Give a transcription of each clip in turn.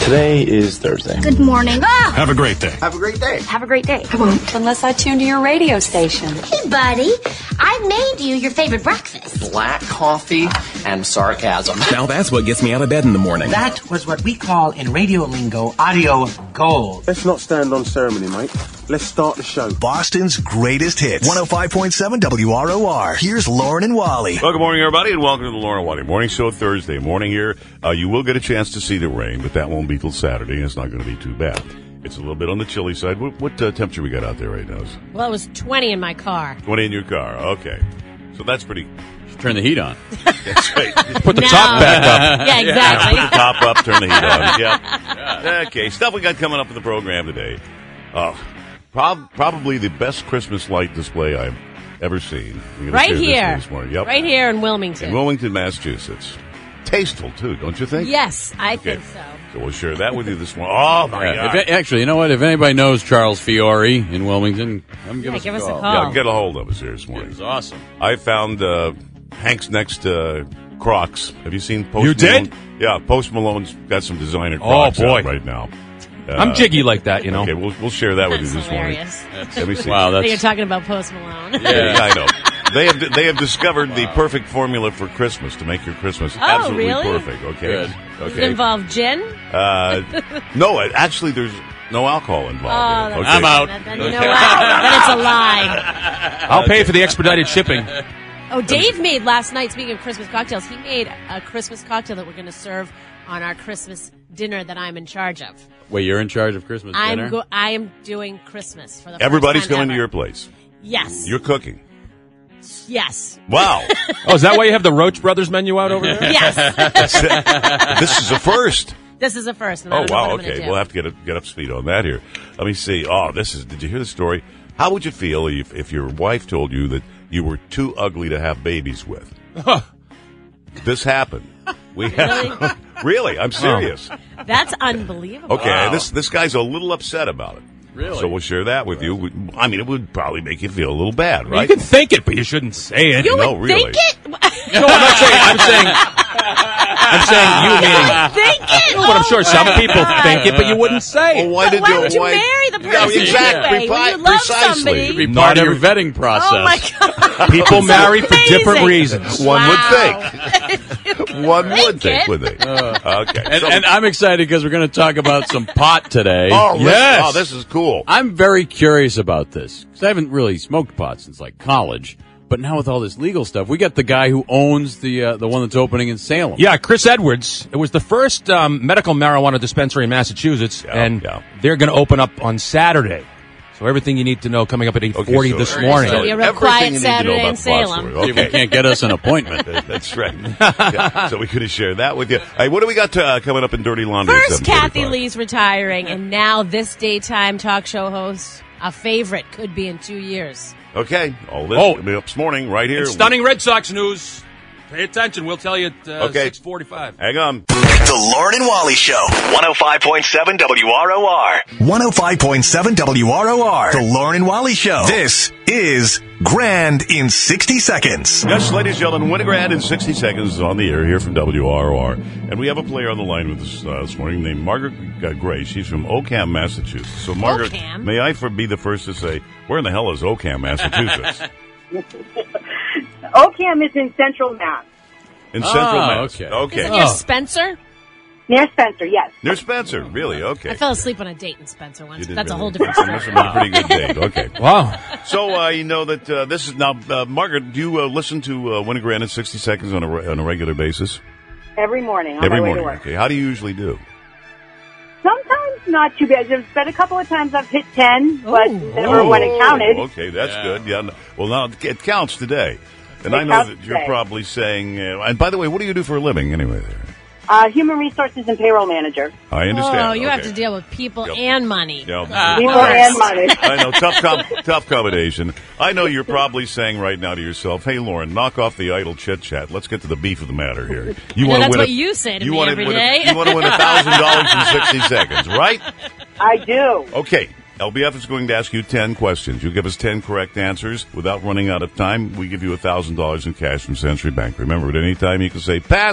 Today is Thursday. Good morning. Ah! Have a great day. Have a great day. Have a great day. I won't, unless I tune to your radio station. Hey, buddy. I made you your favorite breakfast. Black coffee and sarcasm. Now that's what gets me out of bed in the morning. That was what we call in radio lingo audio gold. Let's not stand on ceremony, mate. Let's start the show. Boston's greatest hits. 105.7 WROR. Here's Lauren and Wally. Well, good morning, everybody, and welcome to the Lauren and Wally Morning Show Thursday morning here. You will get a chance to see the rain, but that won't be till Saturday, and it's not going to be too bad. It's a little bit on the chilly side. What temperature we got out there right now? Well, it was 20 in my car. 20 in your car. Okay. So that's pretty... Turn the heat on. That's right. Put the top back up. Yeah, exactly. Put the top up, turn the heat on. Yeah. Okay, stuff we got coming up in the program today. Probably the best Christmas light display I've ever seen. Right here. This morning. Yep. Right here in Wilmington. In Wilmington, Massachusetts. Tasteful, too, don't you think? Yes, I think so. So we'll share that with you this morning. Oh, my God. Actually, you know what? If anybody knows Charles Fiore in Wilmington, give us a call. Yeah, get a hold of us here this morning. It was awesome. I found Hank's next Crocs. Have you seen Post You Malone? did? Yeah, Post Malone's got some designer Crocs out right now. I'm jiggy like that, you know. Okay, we'll share that with you this hilarious. morning. Let me see. Wow, You're talking about Post Malone. Yeah, I know. They have discovered the perfect formula for Christmas to make your Christmas absolutely really? perfect. Okay. Good. Does Okay. it involve gin? No, actually, there's no alcohol involved. in it. Okay. I'm out. Then you know what? Then it's a lie. I'll pay for the expedited shipping. Oh, Dave made last night, speaking of Christmas cocktails, he made a Christmas cocktail that we're going to serve on our Christmas dinner that I'm in charge of. Wait, you're in charge of Christmas dinner? I am doing Christmas for the Everybody's first time coming ever. to your place. Yes. You're cooking. Yes. Wow. Oh, is that why you have the Roach Brothers menu out over there? Yes. This is a first. This is a first. And I Oh, don't know wow. what I'm gonna Okay. do. We'll have to get up to speed on that here. Let me see. Oh, did you hear the story? How would you feel if your wife told you that you were too ugly to have babies with? This happened. Really? I'm serious. That's unbelievable. Okay, Wow. this guy's a little upset about it. Really? So we'll share that with you. I mean, it would probably make you feel a little bad, right? You can think it, but you shouldn't say it. You No, would really. think it? No, I'm not saying. I'm saying you meaning. Think it? No, but I'm sure some people God. think it, but you wouldn't say it. Well, why would you marry the person anyway? When you love precisely. somebody. It'd be Not part of your every- vetting process. Oh, my God. People That's marry for different amazing. reasons. One would Wow. think. One would think, it. wouldn't they? Okay. And I'm excited because we're going to talk about some pot today. Oh, Yes. Oh, this is cool. I'm very curious about this because I haven't really smoked pot since like college. But now with all this legal stuff, we got the guy who owns the one that's opening in Salem. Yeah, Chris Edwards. It was the first medical marijuana dispensary in Massachusetts, and they're going to open up on Saturday. So everything you need to know coming up at 8:40 this morning. So you're a real quiet Saturday in Salem. People can't get us an appointment. That's right. Yeah, so we could have shared that with you. Hey, what do we got coming up in Dirty Laundry? at First, Kathy 7:45? Lee's retiring, and now this daytime talk show host, a favorite, could be in 2 years. Okay. All this Oh. will be up this morning right here. And stunning Red Sox news. Pay attention. We'll tell you at 6:45. Hang on. The Lauren and Wally Show. 105.7 WROR. 105.7 WROR. The Lauren and Wally Show. This is Grand in 60 Seconds. Yes, ladies and gentlemen, Winograd in 60 Seconds is on the air here from WROR. And we have a player on the line with us this morning named Margaret Gray. She's from Oakham, Massachusetts. So, Margaret, Oakham? may I be the first to say, where in the hell is Oakham, Massachusetts? Oakham is in Central Mass. In Central Mass. okay. Okay. Is it near Spencer? Near Spencer, yes. Near Spencer, really? Okay. I fell asleep on a date in Spencer once. You did That's a really. whole different This story. must have been a pretty good date. Okay. Wow. So, you know that this is now, Margaret, do you listen to Winograd in 60 Seconds on a regular basis? Every morning on Every my way morning. to work. Okay. How do you usually do? Sometimes not too bad. There's been a couple of times I've hit 10, but never when it counted. Okay, that's good. Yeah. Well, now it counts today. And It I know counts that you're today. probably saying, and by the way, what do you do for a living anyway there? Human Resources and Payroll Manager. I understand. Oh, you have Okay. to deal with people Yep. and money. Yeah. People and money. I know, tough combination. I know you're probably saying right now to yourself, "Hey, Lauren, knock off the idle chit chat. Let's get to the beef of the matter here." You know, wanna that's win what you say to me wanna every win day. You want to win $1,000 in 60 seconds, right? I do. Okay. LBF is going to ask you 10 questions. You give us 10 correct answers without running out of time. We give you $1,000 in cash from Century Bank. Remember, at any time you can say pass.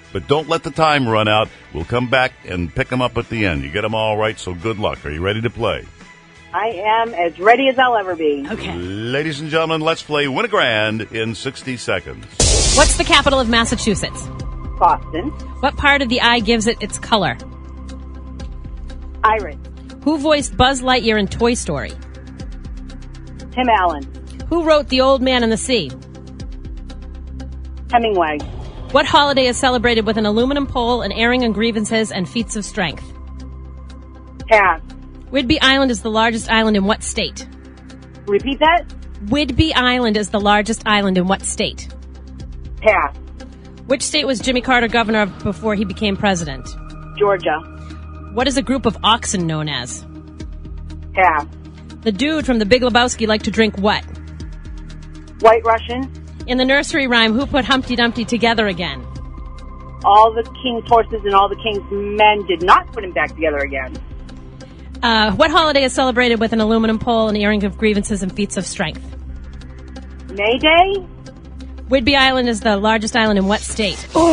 But don't let the time run out. We'll come back and pick them up at the end. You get them all right, so good luck. Are you ready to play? I am as ready as I'll ever be. Okay. Ladies and gentlemen, let's play Win a Grand in 60 seconds. What's the capital of Massachusetts? Boston. What part of the eye gives it its color? Iris. Who voiced Buzz Lightyear in Toy Story? Tim Allen. Who wrote The Old Man and the Sea? Hemingway. What holiday is celebrated with an aluminum pole, an airing of grievances, and feats of strength? Pass. Whidbey Island is the largest island in what state? Repeat that? Whidbey Island is the largest island in what state? Pass. Which state was Jimmy Carter governor of before he became president? Georgia. What is a group of oxen known as? Pass. The dude from The Big Lebowski liked to drink what? White Russian. In the nursery rhyme, who put Humpty Dumpty together again? All the king's horses and all the king's men did not put him back together again. What holiday is celebrated with an aluminum pole, an airing of grievances, and feats of strength? May Day. Whidbey Island is the largest island in what state? Sorry.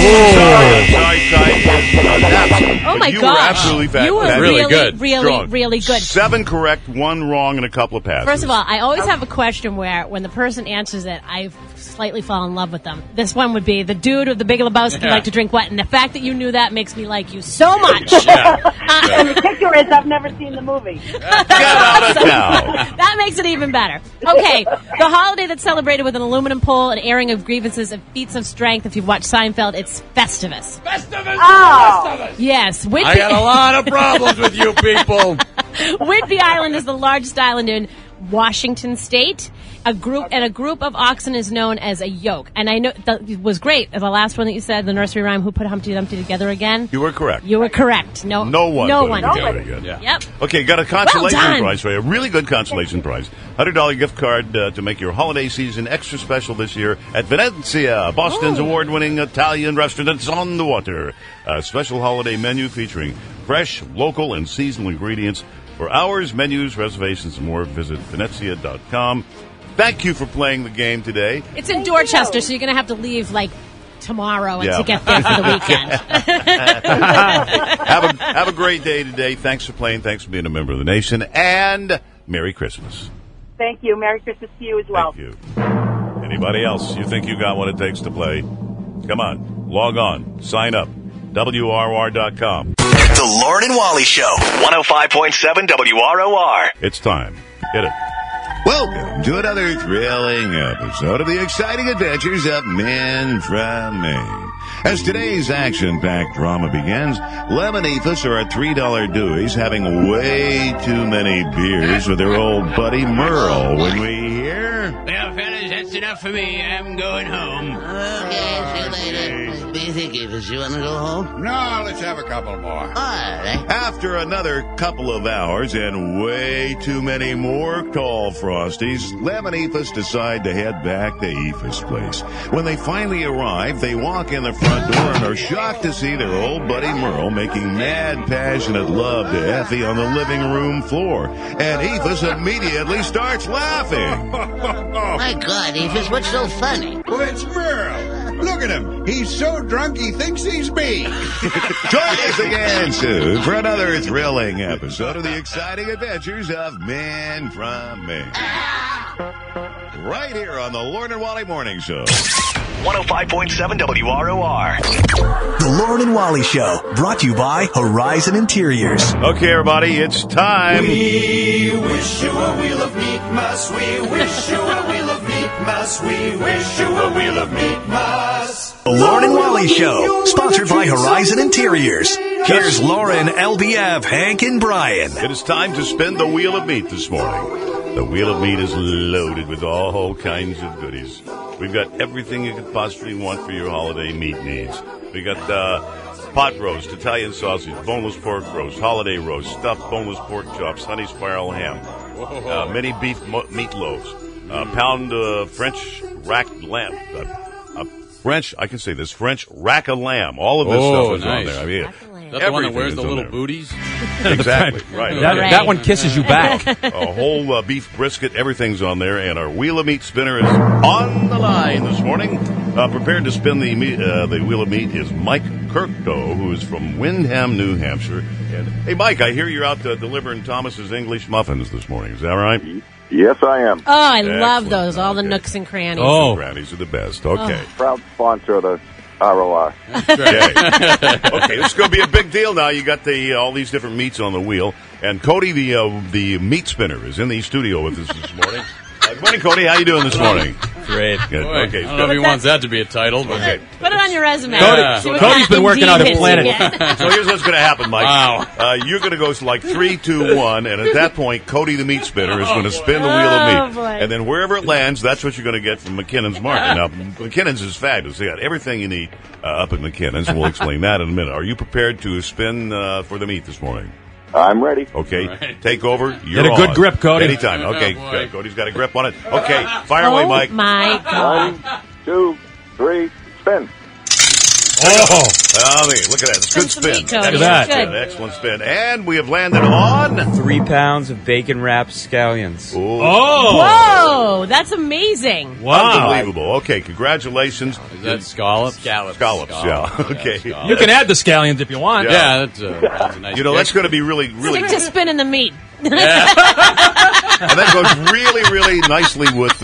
Oh my You gosh. were absolutely fast. You were Really good. really good. 7 correct, 1 wrong, and a couple of passes. First of all, I always have a question where when the person answers it, I slightly fall in love with them. This one would be the dude of The Big Lebowski liked to drink what? And the fact that you knew that makes me like you so much. And the kicker is I've never seen the movie. Get out of town. That makes it even better. Okay, the holiday that's celebrated with an aluminum pole, an airing of grievances, and feats of strength. If you've watched Seinfeld, it's Festivus. Festivus! Oh. Festivus! Yes, Whidbey. I got a lot of problems with you people. Whidbey Island is the largest island in Washington State. A group of oxen is known as a yoke. And I know that was great. The last one that you said, the nursery rhyme, who put Humpty Dumpty together again? You were correct. You were correct. No one. put it together again. Yeah. Yep. Okay, got a consolation Well done. prize for you. A really good consolation prize. $100 gift card to make your holiday season extra special this year at Venezia, Boston's award-winning Italian restaurant that's on the water. A special holiday menu featuring fresh, local, and seasonal ingredients. For hours, menus, reservations, and more, visit Venezia.com. Thank you for playing the game today. It's in Dorchester, so you're going to have to leave, tomorrow to get there for the weekend. Have a great day today. Thanks for playing. Thanks for being a member of the nation. And Merry Christmas. Thank you. Merry Christmas to you as well. Thank you. Anybody else? You think you got what it takes to play? Come on. Log on. Sign up. WROR.com. The Lauren and Wally Show. 105.7 WROR. It's time. Hit it. Welcome to another thrilling episode of the exciting adventures of Men from Maine. As today's action-packed drama begins, Lemon Ephus are at $3 Dewey's having way too many beers with their old buddy Merle when we hear... Well, fellas, that's enough for me. I'm going home. Okay, see you later. What do you think, Ephus? You want to go home? No, let's have a couple more. All right. After another couple of hours and way too many more tall Frosties, Lemon Ephus decide to head back to Ephus' place. When they finally arrive, they walk in the front door and are shocked to see their old buddy Merle making mad, passionate love to Effie on the living room floor. And Ephus immediately starts laughing. My God, Ephus, what's so funny? Well, it's Merle. Look at him. He's so drunk he thinks he's me. Join us again soon for another thrilling episode of the exciting adventures of Men from Maine. Right here on the Lauren and Wally Morning Show. 105.7 WROR. The Lauren and Wally Show, brought to you by Horizon Interiors. Okay, everybody, it's time. We wish you a wheel of meat mas. We wish you a wheel of meat mas. We wish you a wheel of meat mas. The Lauren and Wally Show, sponsored by Horizon Interiors. Here's Lauren, LBF, Hank, and Brian. It is time to spin the Wheel of Meat this morning. The Wheel of Meat is loaded with all kinds of goodies. We've got everything you could possibly want for your holiday meat needs. We got pot roast, Italian sausage, boneless pork roast, holiday roast, stuffed boneless pork chops, honey spiral ham, mini beef meatloaves, pound French rack lamb, French rack of lamb. All of this stuff is on there. I mean, is that the one that wears the little booties? Exactly, right. That one kisses you back. A whole beef brisket, everything's on there, and our Wheel of Meat spinner is on the line this morning. Prepared to spin the Wheel of Meat is Mike Kirkdoe, who is from Windham, New Hampshire. And hey, Mike, I hear you're out delivering Thomas's English muffins this morning. Is that right? Yes, I am. Oh, I love those. All the nooks and crannies. Oh, crannies are the best. Okay. Proud sponsor of the ROR. Okay, this is going to be a big deal now. You got all these different meats on the wheel. And Cody, the meat spinner, is in the studio with us this morning. Good morning, Cody. How you doing this morning? Great. Good. Boy, Okay. I don't know if he wants that to be a title, but okay. Put it on your resume. Cody's been working out a planet. So here's what's going to happen, Mike. Wow. You're going to go like 3, 2, 1, and at that point, Cody the meat spinner is going to spin the wheel of meat. Boy. And then wherever it lands, that's what you're going to get from McKinnon's Market. Now, McKinnon's is fabulous. They got everything you need up at McKinnon's, and we'll explain that in a minute. Are you prepared to spin for the meat this morning? I'm ready. Okay, right. Take over. You're Get a good on. grip, Cody. Anytime. Okay, Oh, good. Cody's got a grip on it. Okay, fire away, Mike. Oh, my God. 1, 2, 3, spin. Oh, look at that. It's a good Spin some spin. meat, Cody. Look at that. Good. Excellent spin. And we have landed on... 3 pounds of bacon-wrapped scallions. Oh. Whoa, that's amazing. Wow. Unbelievable. Okay, congratulations. is that scallops? Scallops, yeah. Okay. Scallops. You can add the scallions if you want. Yeah, that's a nice That's going to be really, really... Stick to spinning the meat. And that goes really, really nicely with...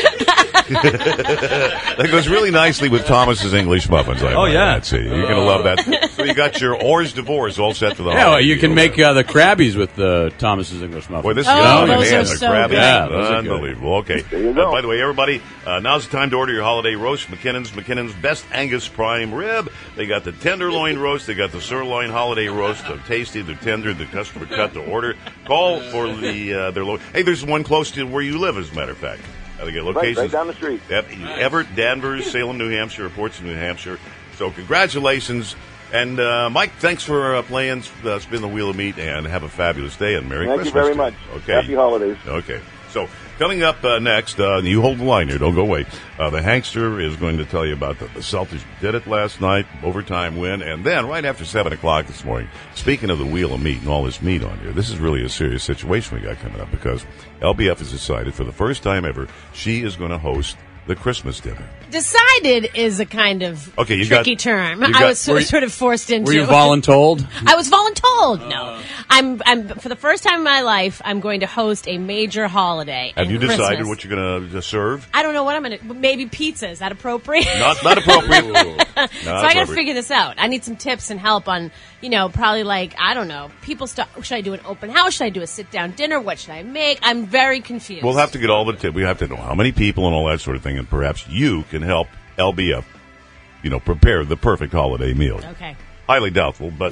that goes really nicely with Thomas's English muffins. Oh, yeah. Let's see. You're going to love that. So you got your Oars Divorce all set for the Yeah, well, holiday. you can make the Krabbies with Thomas's English muffins. Boy, this is Oh, going those in are the so Krabby. good. Yeah, those are good. Unbelievable. Okay. There you go. By the way, everybody, now's the time to order your holiday roast. McKinnon's Best Angus Prime Rib. They got the tenderloin roast. They got the sirloin holiday roast. They're tasty. They're tender. The customer cut to order. Call for their hey, there's one close to where you live, as a matter of fact. They get locations Right down the street. Everett, Danvers, Salem, New Hampshire, Portsmouth, New Hampshire. So congratulations. And Mike, thanks for playing Spin the Wheel of Meat, and have a fabulous day, and Merry Thank Christmas. you very much. Okay. Happy holidays. Okay. So coming up next, you hold the line here. Don't go away. The Hankster is going to tell you about the Celtics did it last night, overtime win, and then right after 7 o'clock this morning, speaking of the Wheel of Meat and all this meat on here, this is really a serious situation we got coming up because LBF has decided for the first time ever she is going to host the Christmas dinner. Decided is a kind of tricky term. I was sort of forced into. Were you voluntold? I was voluntold. No, I'm for the first time in my life, I'm going to host a major holiday. Have you decided Christmas. what you're going to serve? I don't know what I'm going to. Maybe pizza. Is that appropriate? Not appropriate. So I got to figure this out. I need some tips and help on, probably I don't know. Should I do an open house? Should I do a sit down dinner? What should I make? I'm very confused. We'll have to get all the tips. We have to know how many people and all that sort of thing, and perhaps you can help LBF, prepare the perfect holiday meal. Okay. Highly doubtful, but...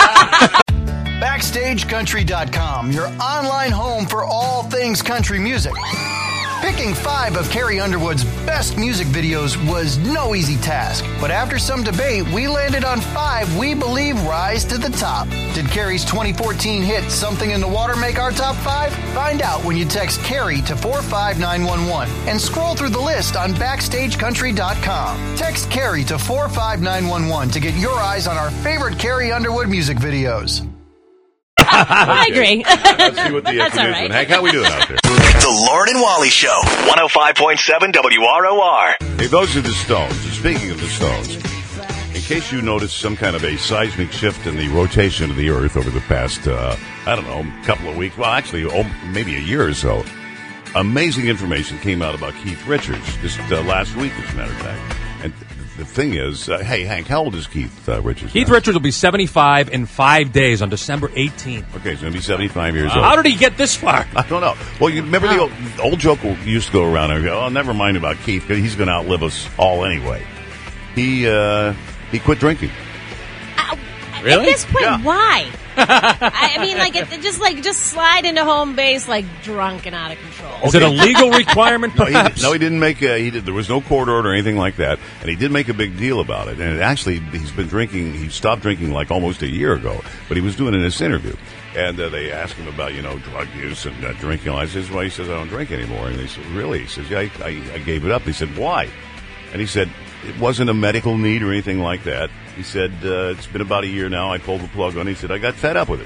BackstageCountry.com, your online home for all things country music. Picking 5 of Carrie Underwood's best music videos was no easy task, but after some debate, we landed on 5 we believe rise to the top. Did Carrie's 2014 hit Something in the Water make our top 5? Find out when you text Carrie to 45911 and scroll through the list on BackstageCountry.com. Text Carrie to 45911 to get your eyes on our favorite Carrie Underwood music videos. I agree. Let's see what the That's all is. right. Hank, how we doing out there? The Lauren and Wally Show, 105.7 WROR. Hey, those are the Stones. Speaking of the Stones, in case you noticed some kind of a seismic shift in the rotation of the Earth over the past, couple of weeks, well, actually, maybe a year or so, amazing information came out about Keith Richards just last week, as a matter of fact. And the thing is, hey, Hank, how old is Keith Richards? Keith Richards will be 75 in 5 days on December 18th. Okay, he's going to be 75 years old. How did he get this far? I don't know. Well, you remember the old joke used to go around and go, oh, never mind about Keith, because he's going to outlive us all anyway. He quit drinking. Really? At this point, why? I mean, just slide into home base drunk and out of control. Is it a legal requirement? Perhaps? No, he didn't make. There was no court order or anything like that, and he did make a big deal about it. And he's been drinking. He stopped drinking almost a year ago, but he was doing it in this interview. And they asked him about drug use and drinking. I says, well, he says I don't drink anymore. And they said, really? He says, yeah, I gave it up. They said, why? And he said, it wasn't a medical need or anything like that. He said, it's been about a year now. I pulled the plug on it. He said, I got fed up with it.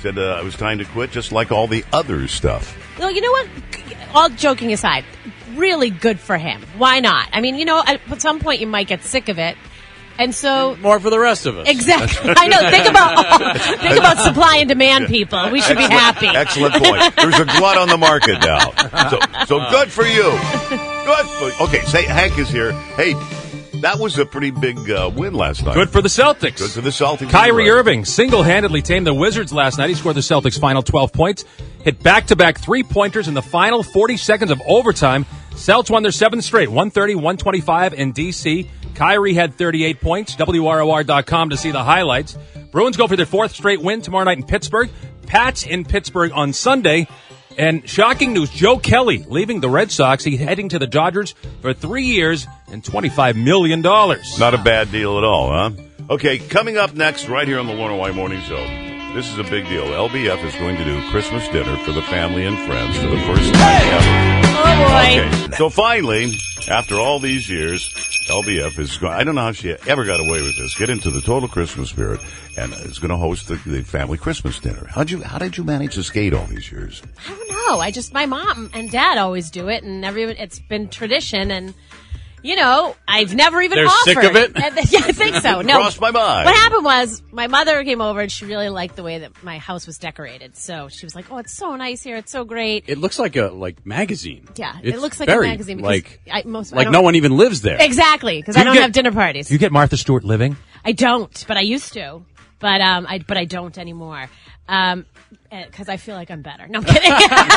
said it was time to quit, just like all the other stuff. Well, you know what? All joking aside, really good for him. Why not? I mean, at some point you might get sick of it. And so more for the rest of us. Exactly. I know. Think about supply and demand, people. We should be happy. Excellent point. There's a glut on the market now. So good for you. Okay, say Hank is here. Hey, that was a pretty big win last night. Good for the Celtics. Good for the Celtics. Kyrie Irving single-handedly tamed the Wizards last night. He scored the Celtics' final 12 points, hit back-to-back three-pointers in the final 40 seconds of overtime. Celts won their 7th straight, 130-125 in D.C. Kyrie had 38 points. WROR.com to see the highlights. Bruins go for their 4th straight win tomorrow night in Pittsburgh. Pats in Pittsburgh on Sunday. And shocking news, Joe Kelly leaving the Red Sox. He's heading to the Dodgers for 3 years and $25 million. Not a bad deal at all, huh? Okay, coming up next, right here on the Lorna White Morning Show, this is a big deal. LBF is going to do Christmas dinner for the family and friends for the first time ever. Oh, boy. Okay, so finally, after all these years, LBF is going, I don't know how she ever got away with this, get into the total Christmas spirit, and is going to host the family Christmas dinner. How did you manage to skate all these years? I don't know. My mom and dad always do it, and it's been tradition, and I've never even They're offered. Sick of it? Yeah, I think so. No. Crossed my mind. What happened was my mother came over and she really liked the way that my house was decorated. So she was like, "Oh, it's so nice here. It's so great." It looks like a magazine. Yeah, it looks like a magazine. Because no one even lives there. Exactly, because I don't have dinner parties. Do you get Martha Stewart living? I don't, but I used to. But I don't anymore. Because I feel like I'm better. No, I'm kidding.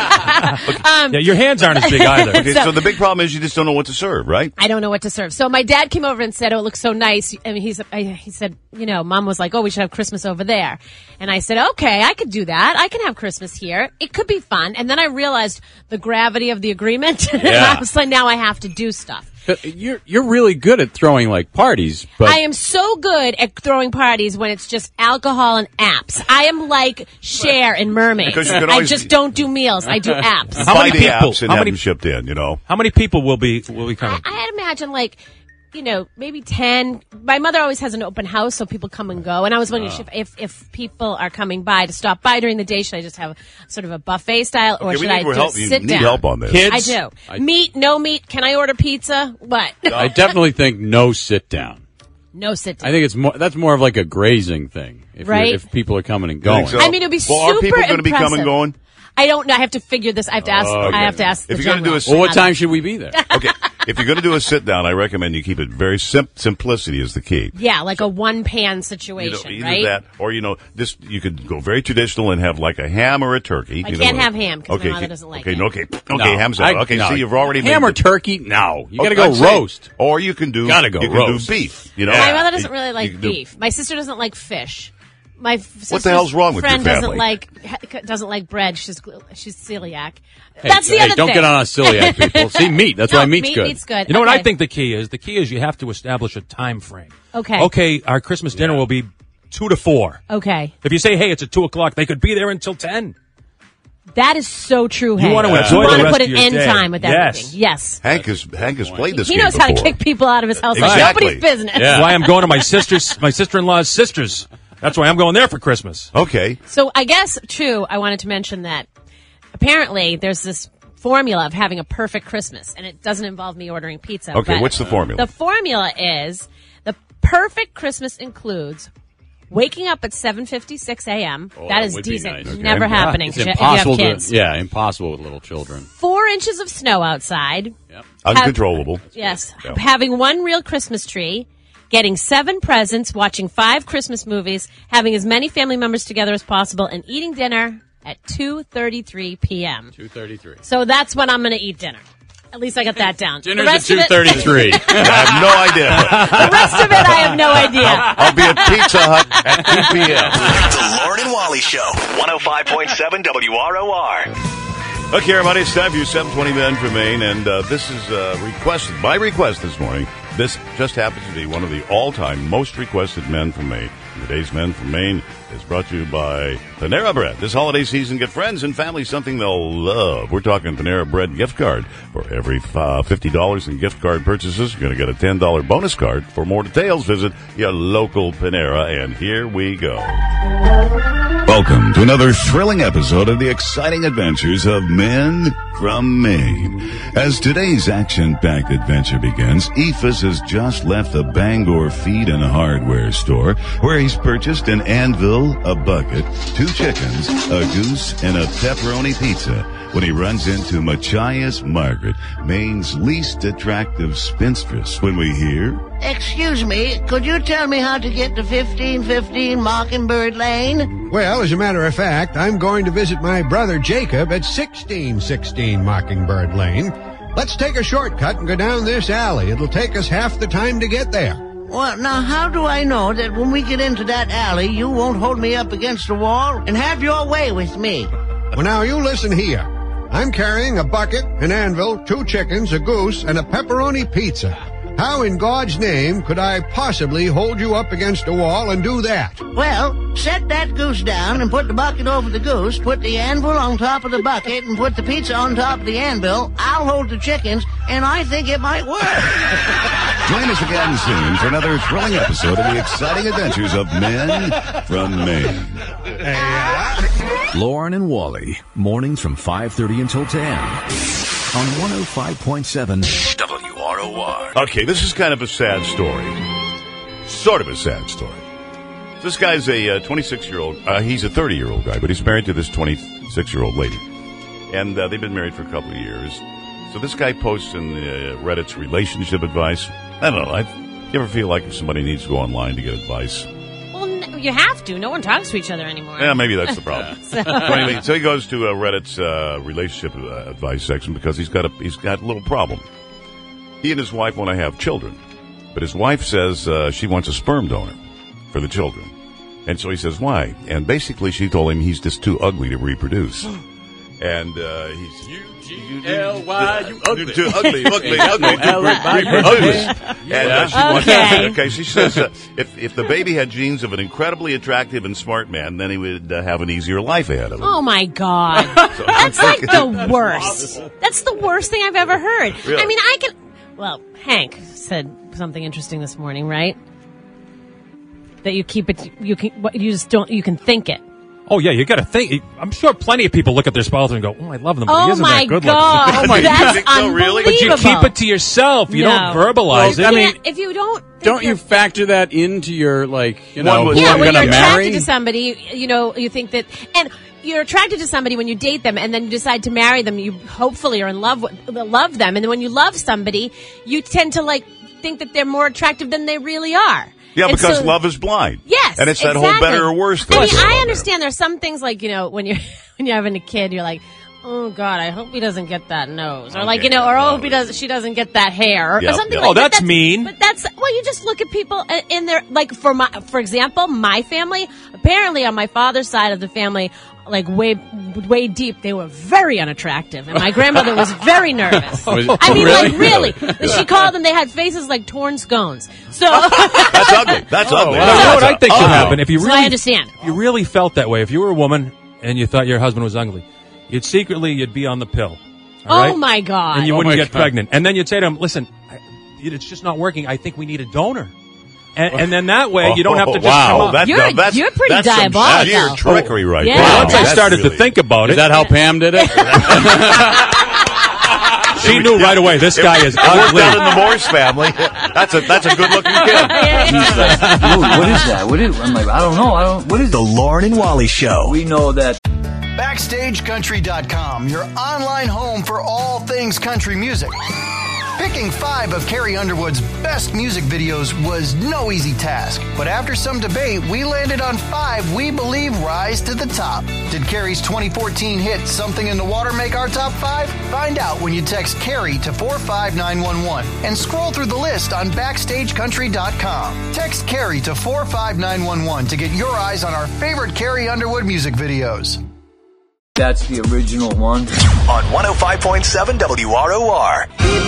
Yeah, your hands aren't as big either. Okay, so the big problem is you just don't know what to serve, right? I don't know what to serve. So my dad came over and said, "Oh, it looks so nice." I mean, he said, Mom was like, "Oh, we should have Christmas over there." And I said, "Okay, I could do that. I can have Christmas here. It could be fun." And then I realized the gravity of the agreement. Yeah. And I was like, now I have to do stuff. You're really good at throwing parties, but I am so good at throwing parties when it's just alcohol and apps. I am like Cher in Mermaids. Because you can I always just don't do meals. I do apps. Buy the apps and have them shipped in, How many people will be coming? I'd imagine maybe 10. My mother always has an open house, so people come and go. And I was wondering if people are coming by to stop by during the day, should I just have sort of a buffet style, or should I just sit down? You need help on this. Kids? I do. Meat, no meat. Can I order pizza? What? I definitely think no sit down. No sit down. I think that's more of like a grazing thing. If people are coming and going. So? I mean, it'd be super are people going to be impressive. coming and going? I don't know. I have to figure this. I have to ask. Okay. I have to ask. If the you're going to do what time should we be there? Okay. If you're going to do a sit down, I recommend you keep it very simplicity is the key. Yeah, like a one pan situation, either right? that, or just you could go very traditional and have like a ham or a turkey. I can't have ham because my mother doesn't like it. Okay, ham's out. Okay, no. see, you've already ham made or turkey. No, you got to I'm go saying, roast, or you can do roast. Do beef. My mother doesn't really like beef. My sister doesn't like fish. My what the hell's wrong with your friend family? doesn't like bread. She's celiac. Hey, That's the other don't thing. get on us celiac people. See, meat. That's why meat's good. Meat's good. You know what I think the key is? The key is you have to establish a time frame. Okay. Okay, our Christmas dinner will be 2 to 4. Okay. If you say, hey, it's at 2 o'clock, they could be there until 10. That is so true, Hank. You want to enjoy you the want to rest put of an your end day. time with everything. Yes. Hank has played this He game knows how to before. kick people out of his house like Exactly. nobody's business. Yeah. That's why I'm going to my sister-in-law's sister's. That's why I'm going there for Christmas. Okay. So I guess, too, I wanted to mention that apparently there's this formula of having a perfect Christmas, and it doesn't involve me ordering pizza. Okay, but what's the formula? The formula is the perfect Christmas includes waking up at 7:56 a.m. That is decent. Nice. Okay. Never happening It's if you impossible have kids. impossible with little children. 4 inches of snow outside. Yep. Uncontrollable. Yes. Yeah. Having one real Christmas tree. Getting 7 presents, watching 5 Christmas movies, having as many family members together as possible, and eating dinner at 2:33 p.m. 2:33. So that's when I'm going to eat dinner. At least I got that down. Dinner's at 2:33. I have no idea. The rest of it, I have no idea. I'll be at Pizza Hut at 2 p.m. The Lauren and Wally Show, 105.7 WROR. Okay, everybody, it's time for your 720 Men from Maine, and this is requested, by request this morning. This just happens to be one of the all-time most requested men from Maine. And today's Men from Maine is brought to you by Panera Bread. This holiday season, get friends and family something they'll love. We're talking Panera Bread gift card. For every $50 in gift card purchases, you're going to get a $10 bonus card. For more details, visit your local Panera, and here we go. Welcome to another thrilling episode of the exciting adventures of Men from Maine. As today's action-packed adventure begins, Ephus has just left the Bangor Feed and Hardware store where he's purchased an anvil, a bucket, 2 chickens, a goose, and a pepperoni pizza when he runs into Machias Margaret, Maine's least attractive spinstress, when we hear... Excuse me, could you tell me how to get to 1515 Mockingbird Lane? Well, as a matter of fact, I'm going to visit my brother Jacob at 1616 Mockingbird Lane. Let's take a shortcut and go down this alley. It'll take us half the time to get there. Well, now, how do I know that when we get into that alley, you won't hold me up against the wall and have your way with me? Well, now, you listen here. I'm carrying a bucket, an anvil, 2 chickens, a goose, and a pepperoni pizza. How in God's name could I possibly hold you up against a wall and do that? Well, set that goose down and put the bucket over the goose, put the anvil on top of the bucket, and put the pizza on top of the anvil. I'll hold the chickens, and I think it might work. Join us again soon for another thrilling episode of the exciting adventures of Men from Maine. Lauren and Wally, mornings from 5:30 until 10 on 105.7 WROR. Okay, this is kind of a sad story. Sort of a sad story. This guy's a 26-year-old. He's a 30-year-old guy, but he's married to this 26-year-old lady. And they've been married for a couple of years. So this guy posts in Reddit's relationship advice. I don't know. You ever feel like if somebody needs to go online to get advice? Well, you have to. No one talks to each other anymore. Yeah, maybe that's the problem. Anyway, so he goes to Reddit's relationship advice section because he's got a little problem. He and his wife want to have children, but his wife says she wants a sperm donor for the children. And so he says, why? And basically she told him he's just too ugly to reproduce. And he's... U-G-L-Y, you ugly. You're too ugly to reproduce. And she wants... Okay, she says if the baby had genes of an incredibly attractive and smart man, then he would have an easier life ahead of him. Oh, my God. That's like the worst. That's the worst thing I've ever heard. Really? I mean, Well, Hank said something interesting this morning, right? That you keep it, you can think it. Oh, yeah, you got to think. I'm sure plenty of people look at their spouse and go, oh, I love them, but oh he isn't my that good God. looking. Oh, my God. That's so, really? But you keep it to yourself. You don't verbalize it. I mean, if you don't you factor that into your, who I'm when going to you're marry? attracted to somebody, you think that, and you're attracted to somebody when you date them, and then you decide to marry them. You hopefully are in love them, and then when you love somebody, you tend to think that they're more attractive than they really are. Yeah, because love is blind. Yes, and it's that whole better or worse thing. I mean, I understand there's some things when you're having a kid, you're like, oh God, I hope he doesnn't get that nose, or she doesn't get that hair, or something. Oh, that's mean. But you just look at people in their for example, my family. Apparently, on my father's side of the family, way deep, they were very unattractive, and my grandmother was very nervous. I mean, really. She called them. They had faces like torn scones. So that's ugly. That's ugly. You know what I think should happen if you really, I understand. If you really felt that way, if you were a woman and you thought your husband was ugly, you'd be on the pill. All right? Oh my God! And you wouldn't get pregnant, and then you'd say to him, "Listen, it's just not working. I think we need a donor." And then that way you don't have to just come up. You're pretty diabolical. That's some sheer trickery right there. Well, once I started to think about it. Is that how Pam did it? She knew right away, this guy is ugly. Down in the Morse family. That's a good-looking kid. He's like, what is that? I'm like, I don't know. What is The Lauren and Wally Show. We know that. BackstageCountry.com, your online home for all things country music. Picking 5 of Carrie Underwood's best music videos was no easy task, but after some debate, we landed on 5 we believe rise to the top. Did Carrie's 2014 hit Something in the Water make our top 5? Find out when you text Carrie to 45911 and scroll through the list on BackstageCountry.com. Text Carrie to 45911 to get your eyes on our favorite Carrie Underwood music videos. That's the original one. On 105.7 WROR.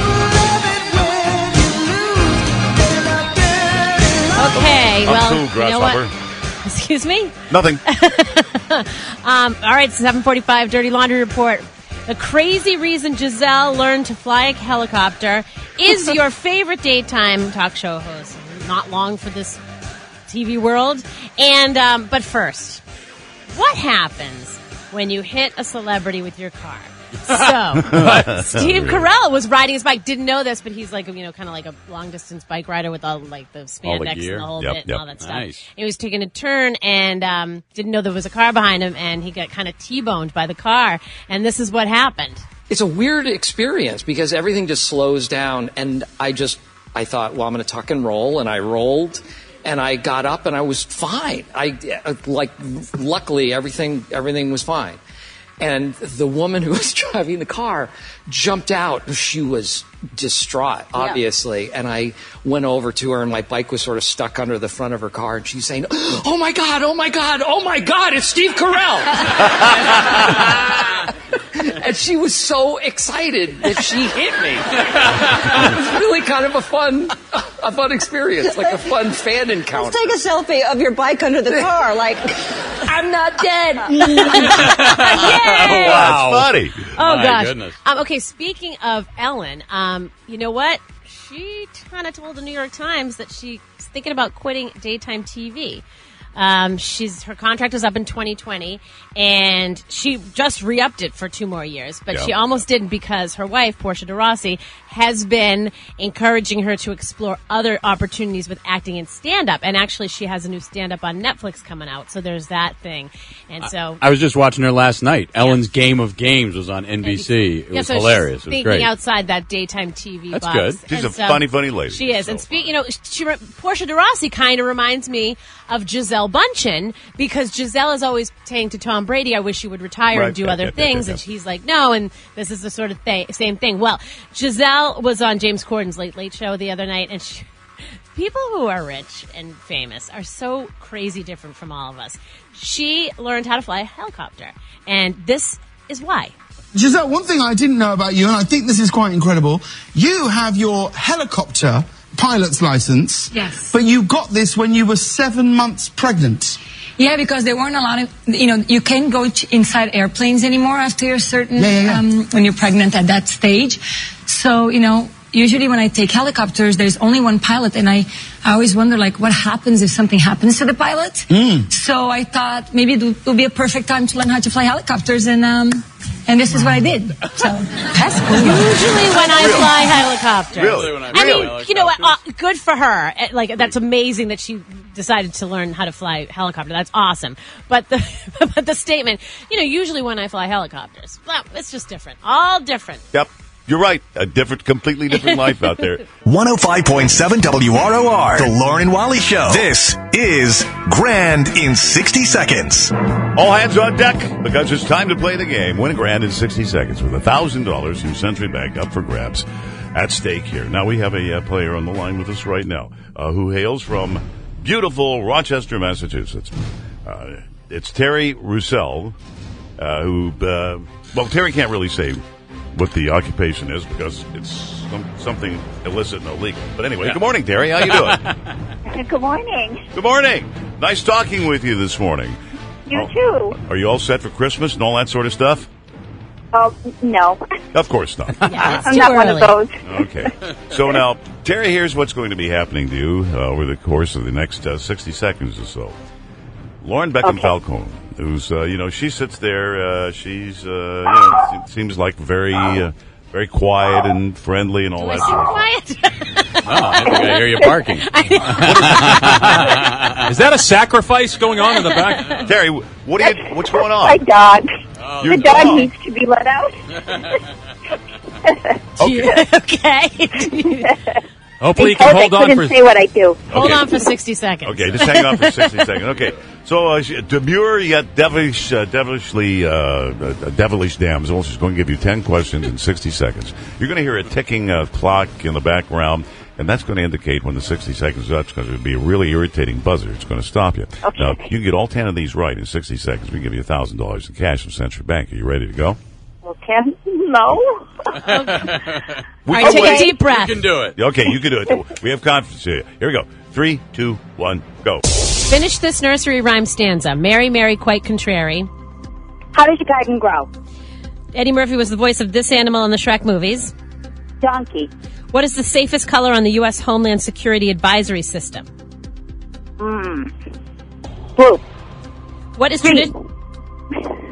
Okay, well, cool, you know Grasshopper. what? Excuse me? Nothing. All right, 7:45, Dirty Laundry Report. The crazy reason Giselle learned to fly a helicopter is your favorite daytime talk show host. Not long for this TV world. And but first, What happens when you hit a celebrity with your car? So, Steve Carell was riding his bike. Didn't know this, but he's like, kind of like a long distance bike rider with all like the spandex and the whole bit and all that stuff. Nice. He was taking a turn and didn't know there was a car behind him, and he got kind of T-boned by the car. And this is what happened. It's a weird experience because everything just slows down, and I thought, well, I'm going to tuck and roll, and I rolled. And I got up and I was fine. Luckily everything was fine. And the woman who was driving the car jumped out. She was distraught, obviously. And I went over to her, and my bike was sort of stuck under the front of her car. And she's saying, "Oh my God, oh my God, oh my God, it's Steve Carell." And she was so excited that she hit me. It was really kind of a fun experience, like a fun fan encounter. Let's take a selfie of your bike under the car, like, I'm not dead. Yay! Wow, that's funny. Oh, My gosh. goodness. Okay, speaking of Ellen, you know what? She kind of told the New York Times that she's thinking about quitting daytime TV. Her contract is up in 2020, and she just re-upped it for 2 more years, but she almost didn't because her wife, Portia de Rossi, has been encouraging her to explore other opportunities with acting and stand-up, and actually she has a new stand-up on Netflix coming out, so there's that thing. And so I was just watching her last night. Ellen's Game of Games was on NBC. It was so hilarious. She's It was thinking great. outside that daytime TV That's box. good. She's And a funny lady. She is. And Portia de Rossi kind of reminds me of Giselle Bundchen, because Giselle is always saying to Tom Brady, "I wish you would retire and do other things," and he's like, "No," and this is the sort of same thing. Well, Giselle was on James Corden's Late Late Show the other night, and people who are rich and famous are so crazy different from all of us. She learned how to fly a helicopter, and this is why. Giselle, one thing I didn't know about you, and I think this is quite incredible, you have your helicopter pilot's license. Yes. But you got this when you were 7 months pregnant. Yeah, because they weren't allowed to, you can't go inside airplanes anymore after you're certain, when you're pregnant at that stage. So, usually when I take helicopters, there's only one pilot, and I always wonder, what happens if something happens to the pilot? So I thought maybe it would be a perfect time to learn how to fly helicopters, and this is what I did. So that's cool. Usually when I fly helicopters. Really? You know what? Good for her. That's amazing that she decided to learn how to fly helicopter. That's awesome. But the statement, usually when I fly helicopters, well, it's just different. All different. Yep. You're right. A completely different life out there. 105.7 WROR, The Lauren and Wally Show. This is Grand in 60 Seconds. All hands on deck, because it's time to play the game. Win a grand in 60 seconds with $1,000 from Century Bank up for grabs at stake here. Now, we have a player on the line with us right now who hails from beautiful Rochester, Massachusetts. It's Terry Roussel, Terry can't really say what the occupation is because it's something illicit and illegal. But anyway, Good morning, Terry. How you doing? Good morning. Good morning. Nice talking with you this morning. You too. Are you all set for Christmas and all that sort of stuff? Oh, no. Of course not. I'm not one of those. Okay. So now, Terry, here's what's going to be happening to you over the course of the next 60 seconds or so. Lauren Beckham Falcone, who's, she sits there, she's, seems like very quiet and friendly and all that sort of stuff. I think I hear you barking. Is that a sacrifice going on in the back? Terry, what's going on? My dog. Your the dog dog. needs to be let out. Okay. Hopefully you can hold on for... say what I do. Hold on for 60 seconds. Okay, just hang on for 60 seconds. Okay, so demure yet devilish damsel. She's going to give you 10 questions in 60 seconds. You're going to hear a ticking clock in the background, and that's going to indicate when the 60 seconds is up, because it would be a really irritating buzzer. It's going to stop you. Okay. Now, you can get all 10 of these right in 60 seconds. We give you $1,000 in cash from Century Bank. Are you ready to go? Okay. No. All right, take a deep breath. You can do it. Okay, you can do it. We have confidence here. Here we go. 3, 2, 1, go. Finish this nursery rhyme stanza. Mary, Mary, quite contrary. How does your garden grow? Eddie Murphy was the voice of this animal in the Shrek movies. Donkey. What is the safest color on the U.S. Homeland Security Advisory System? Blue. What is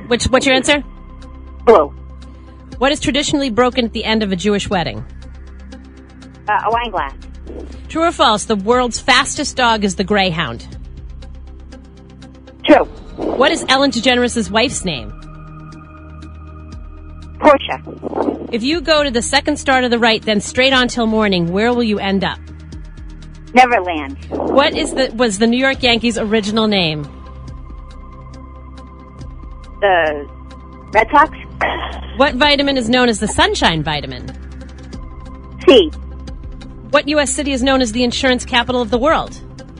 What's your answer? Blue. What is traditionally broken at the end of a Jewish wedding? A wine glass. True or false? The world's fastest dog is the greyhound. True. What is Ellen DeGeneres' wife's name? Portia. If you go to the second star to the right, then straight on till morning, where will you end up? Neverland. What was the New York Yankees' original name? The Red Sox. What vitamin is known as the sunshine vitamin? C. What U.S. city is known as the insurance capital of the world?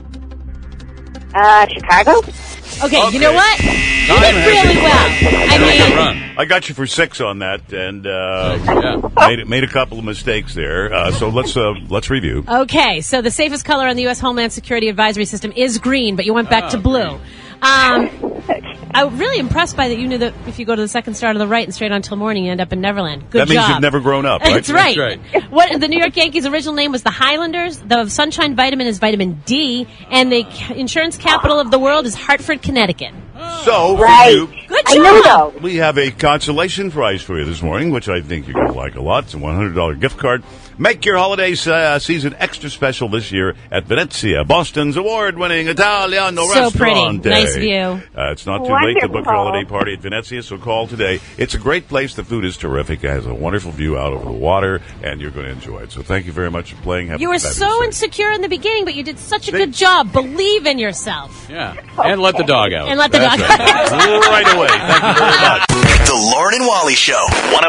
Chicago. Okay, you know what? You did really well. I mean, I got you for 6 on that, and made a couple of mistakes there. So let's review. okay, so the safest color on the U.S. Homeland Security Advisory System is green, but you went back to blue. I'm really impressed by that you knew that if you go to the second star to the right and straight on till morning, you end up in Neverland. Good job. That means you've never grown up, right? That's right. What the New York Yankees' original name was the Highlanders. The sunshine vitamin is vitamin D, and the insurance capital of the world is Hartford, Connecticut. So, Right. for you, Good I know job. though. we have a consolation prize for you this morning, which I think you're going to like a lot. It's a $100 gift card. Make your holiday season extra special this year at Venezia, Boston's award-winning Italiano So restaurant. pretty. Nice view. It's not too late to book your Wonderful. holiday party at Venezia, so call today. It's a great place. The food is terrific. It has a wonderful view out over the water, and you're going to enjoy it. So thank you very much for playing. Have You a were fabulous so day. insecure in the beginning, but you did such a good job. Believe in yourself. Yeah. And let the dog out. And let the dog Right away. Thank you very much. The Lauren and Wally Show.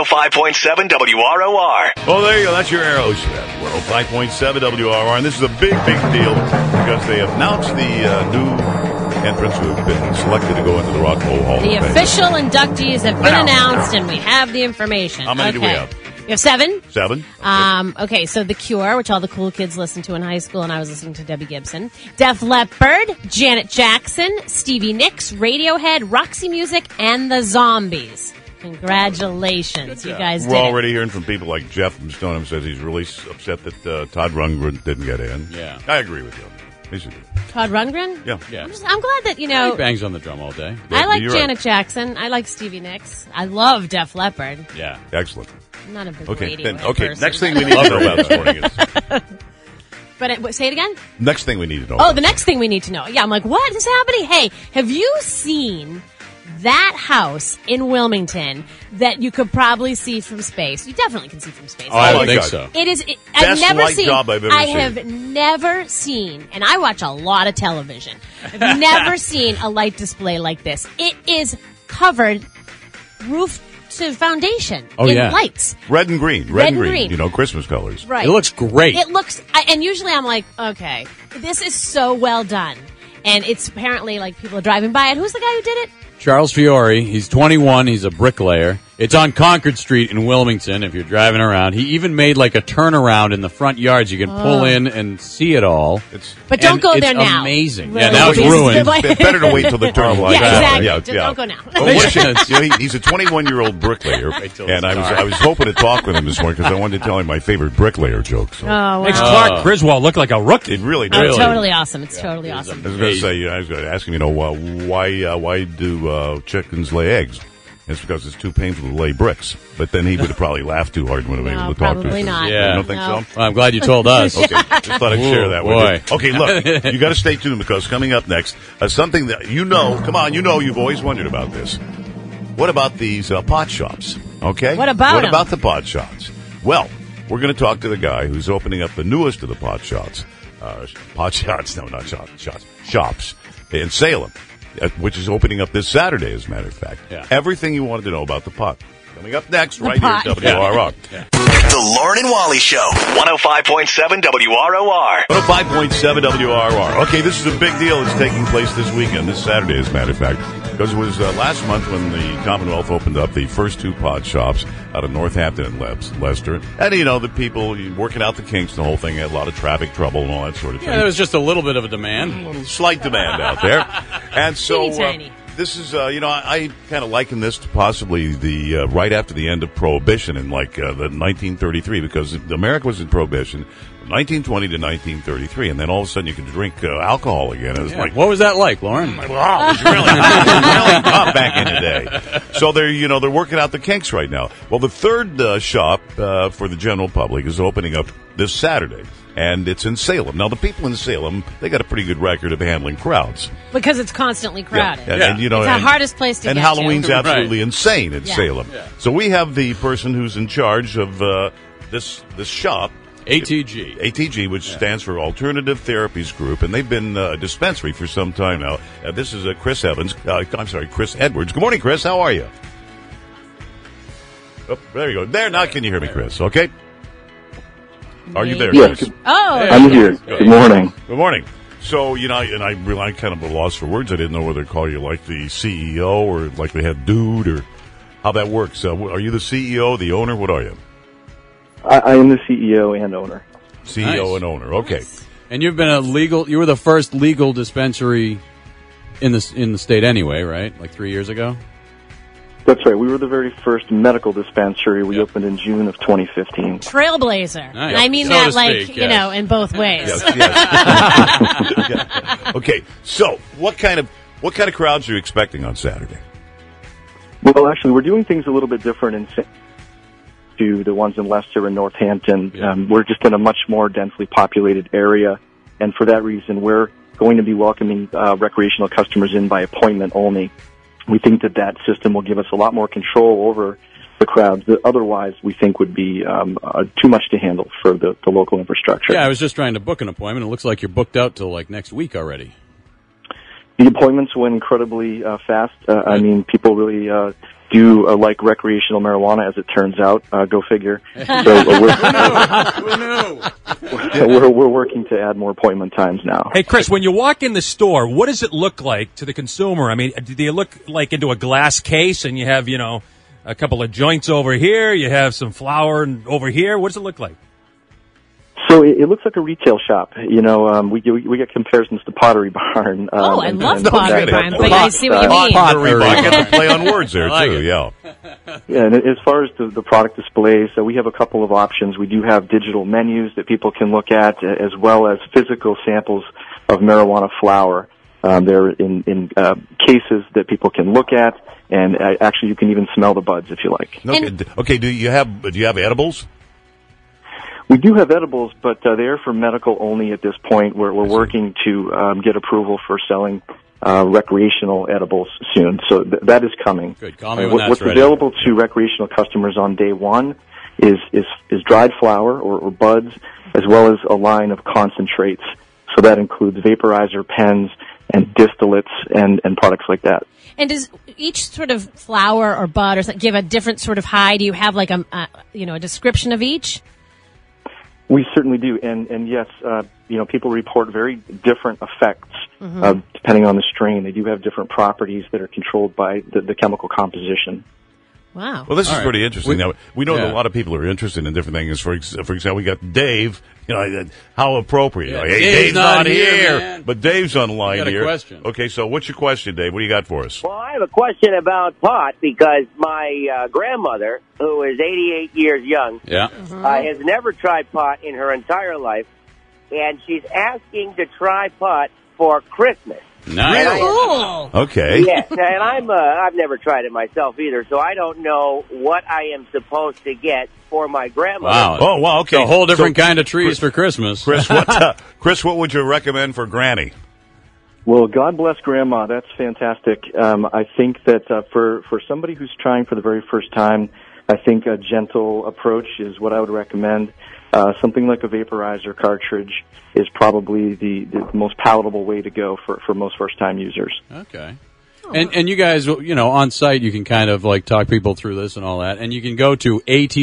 105.7 WROR. Well, there you go. That's your Aerosmith. 105.7 WRR. And this is a big, big deal because they have announced the new entrants who have been selected to go into the Rock and Roll Hall of The Fame. official inductees have been announced, and we have the information. How many do we have? You have 7? 7. Okay, so The Cure, which all the cool kids listened to in high school, and I was listening to Debbie Gibson. Def Leppard, Janet Jackson, Stevie Nicks, Radiohead, Roxy Music, and the Zombies. Congratulations, you guys did We're it. already hearing from people like Jeff from Stoneham says he's really upset that Todd Rundgren didn't get in. Yeah. I agree with you. He should do. Todd Rundgren? Yeah. I'm glad that, He know, bangs on the drum all day. I like you're Janet right. Jackson. I like Stevie Nicks. I love Def Leppard. Yeah. Excellent. I'm not a big Okay. radio Okay. person. Next thing we need to know about this morning is But say it again? next thing we need to know. Oh, the next thing we need to know. Yeah, I'm like, what is happening? Hey, have you seen that house in Wilmington that you could probably see from space? You definitely can see from space. Oh, I Oh, don't my think God. so. It is. I've Best never light seen. job I've ever I seen. have never seen, and I watch a lot of television. I've never seen a light display like this. It is covered roof to foundation in lights. Red and green. Red and green. You know, Christmas colors. Right. It looks great. It looks, and usually I'm like, okay, this is so well done. And it's apparently like people are driving by it. Who's the guy who did it? Charles Fiore. He's 21. He's a bricklayer. It's on Concord Street in Wilmington if you're driving around. He even made like a turnaround in the front yards. You can pull in and see it all. But don't And go it's there now. amazing. Really? Yeah, now it's Because ruined. the- It's better to wait till the turn light. Yeah, exactly. Yeah, Just yeah. don't go now. Well, what you know, he's a 21-year-old bricklayer, and I was hoping to talk with him this morning because I wanted to tell him my favorite bricklayer joke. So. Oh, wow. Makes Clark Griswold look like a rookie. It really Oh, does. totally awesome. It's totally awesome. I was going to say, I was going to ask him, why do chickens lay eggs? It's because it's too painful to lay bricks. But then he would have probably laughed too hard when he was able to talk to us. probably not. Yeah. You don't think No. so? Well, I'm glad you told us. Okay, just thought I'd share that boy. with you. Okay, look, you got to stay tuned because coming up next, something that you know, come on, you know you've always wondered about this. What about these pot shops? Okay? What about What 'em? about the pot shops? Well, we're going to talk to the guy who's opening up the newest of the pot shops. Shops in Salem, which is opening up this Saturday, as a matter of fact. Yeah. Everything you wanted to know about the pot. Coming up next, right pot. here at WRR. The Lauren and Wally Show. 105.7 WROR. 105.7 WRR. Okay, this is a big deal. It's taking place this weekend, this Saturday, as a matter of fact. Because it was last month when the Commonwealth opened up the first 2 pod shops out of Northampton and Leicester. And, you know, the people working out the kinks, the whole thing had a lot of traffic trouble and all that sort of thing. Yeah, there was just a little bit of a demand. A little slight demand out there. And so, Teeny tiny. This is, I kind of liken this to possibly the right after the end of Prohibition in the 1933, because America was in Prohibition from 1920 to 1933, and then all of a sudden you could drink alcohol again. It was what was that like, Lauren? Wow, it was really tough back in the day. So they're working out the kinks right now. Well, the third shop for the general public is opening up this Saturday. And it's in Salem. Now, the people in Salem, they got a pretty good record of handling crowds. Because it's constantly crowded. Yeah. And, it's the hardest place to get and Halloween's to. absolutely insane in Yeah. Salem. Yeah. So we have the person who's in charge of this shop. ATG. Which stands for Alternative Therapies Group. And they've been a dispensary for some time now. This is Chris Edwards. Good morning, Chris. How are you? Oh, there you go. Now can you hear me, Chris? Okay. Are you there, Yes. Chris? I'm here. Good morning. Good morning. So, and I really kind of a loss for words. I didn't know whether to call you like the CEO or like the head dude or how that works. Are you the CEO, the owner? What are you? I am the CEO and owner. CEO and owner. Okay. And you've been you were the first legal dispensary in the state anyway, right? Like 3 years ago? That's right. We were the very first medical dispensary. We opened in June of 2015. Trailblazer. Nice. And I mean So that to speak, yes. in both ways. Yes. Okay. So, what kind of crowds are you expecting on Saturday? Well, actually, we're doing things a little bit different to the ones in Leicester and Northampton. We're just in a much more densely populated area, and for that reason, we're going to be welcoming recreational customers in by appointment only. We think that system will give us a lot more control over the crowds that otherwise we think would be too much to handle for the local infrastructure. Yeah, I was just trying to book an appointment. It looks like you're booked out till like next week already. The appointments went incredibly fast. I mean, people really do like recreational marijuana, as it turns out. Go figure. So we're working to add more appointment times now. Hey, Chris, when you walk in the store, what does it look like to the consumer? I mean, do you look like into a glass case and you have, a couple of joints over here, you have some flour over here? What does it look like? So it looks like a retail shop. We get comparisons to Pottery Barn. I love Pottery Barn, but I see what you mean. Pottery Barn. I got to play on words there, too, yeah. Yeah, and as far as the product displays, we have a couple of options. We do have digital menus that people can look at, as well as physical samples of marijuana flower. They're in cases that people can look at, and actually you can even smell the buds if you like. Okay, do you have edibles? We do have edibles, but they are for medical only at this point. We're working to get approval for selling recreational edibles soon, so that is coming. Good. Call me when that's what's ready. available to recreational customers on day one is dried flower or buds, as well as a line of concentrates. So that includes vaporizer pens and distillates and products like that. And does each sort of flower or bud or something give a different sort of high? Do you have like a description of each? We certainly do, and yes, people report very different effects depending on the strain. They do have different properties that are controlled by the chemical composition. Wow. Well, this is pretty interesting. Now, we know that a lot of people are interested in different things. For example, we got Dave. How appropriate. Yeah, hey, Dave's not here, here. But Dave's online got a here. question. Okay, so what's your question, Dave? What do you got for us? Well, I have a question about pot because my grandmother, who is 88 years young, has never tried pot in her entire life, and she's asking to try pot for Christmas. Nice. Cool. Okay. Yes, and I've never tried it myself either, so I don't know what I am supposed to get for my grandmother. Wow. Oh, wow. Okay. It's a whole different kind of trees for Christmas. Chris, what would you recommend for Granny? Well, God bless Grandma. That's fantastic. I think that for somebody who's trying for the very first time, I think a gentle approach is what I would recommend. Something like a vaporizer cartridge is probably the most palatable way to go for most first-time users. Okay. And you guys, on site, you can kind of like talk people through this and all that. And you can go to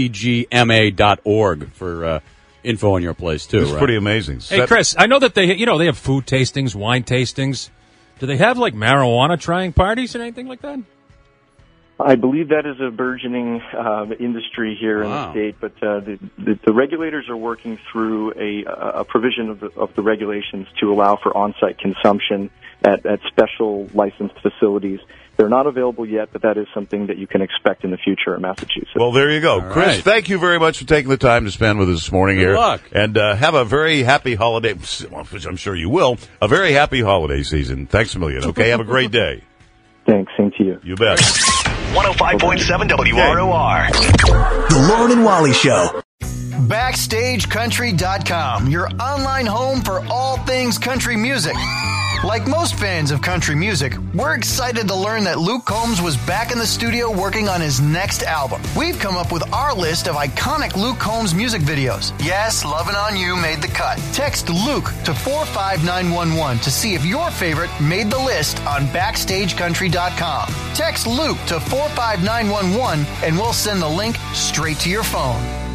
atgma.org for info on your place, too. It's pretty amazing. Hey, Chris, I know that they have food tastings, wine tastings. Do they have, like, marijuana trying parties or anything like that? I believe that is a burgeoning industry here in the state, but the regulators are working through a provision of the regulations to allow for on-site consumption at special licensed facilities. They're not available yet, but that is something that you can expect in the future in Massachusetts. Well, there you go. All Chris, right. thank you very much for taking the time to spend with us this morning here. Good luck. And have a very happy holiday, which I'm sure you will, a very happy holiday season. Thanks a million, okay? Have a great day. Thanks, same to you. You bet. 105.7 WROR. The Lauren and Wally Show. BackstageCountry.com, your online home for all things country music. Like most fans of country music, we're excited to learn that Luke Combs was back in the studio working on his next album. We've come up with our list of iconic Luke Combs music videos. Yes, Lovin' On You made the cut. Text Luke to 45911 to see if your favorite made the list on BackstageCountry.com. Text Luke to 45911 and we'll send the link straight to your phone.